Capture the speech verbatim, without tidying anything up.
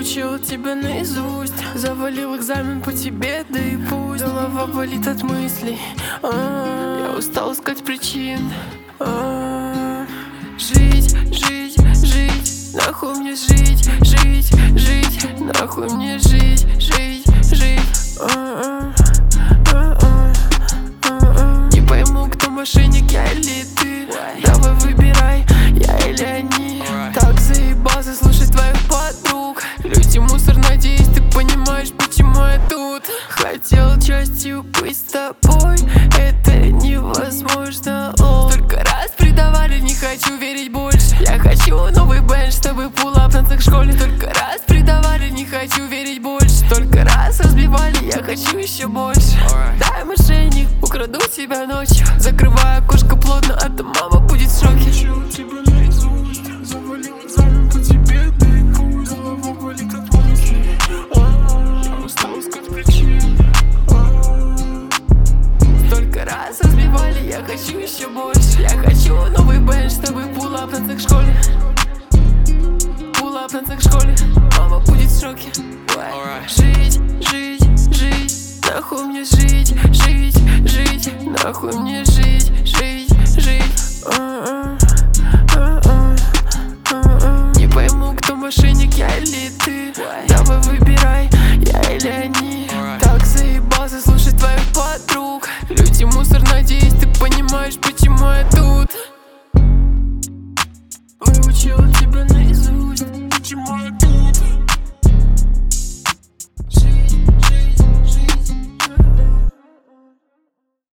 учил тебя наизусть, завалил экзамен по тебе, да и пусть. Голова болит от мыслей, а-а-а. Я устал искать причин, а-а-а. Жить, жить, жить, нахуй мне жить, жить, жить, нахуй мне жить, жить, жить, а-а-а. А-а-а. А-а-а. Не пойму, кто мошенник, я или ты. Давай выбирай, я или они. Так заебался слушать твоих подруг. Люди мусор, надеюсь, ты понимаешь, почему я тут. Хотел частью быть с тобой, это невозможно. О, столько раз предавали, не хочу верить больше. Я хочу новый бэндж, чтобы пулап в танцах в школе. Столько раз предавали, не хочу верить больше. Столько раз разбивали, я хочу еще больше. Дай, мошенник, украду тебя ночью. Закрывай окошко плотно, а то мама будет в шоке. Завалил экзамен по тебе, да и пусть. Голова болит от мыслей, я устал искать причин. Столько раз разбивали, я хочу еще больше. Я хочу новый бэндж, чтобы пулап в танцах в школе. Пулап в танцах в школе, мама будет в шоке. Жить, жить, жить, нахуй мне жить, жить, жить, нахуй мне жить, жить, жить. А-а, а-а, а-а. Не пойму, кто мошенник, я или ты. Давай выбирай, я или они. Так заебался слушать твоих подруг. Люди мусор, надеюсь, ты понимаешь, почему это.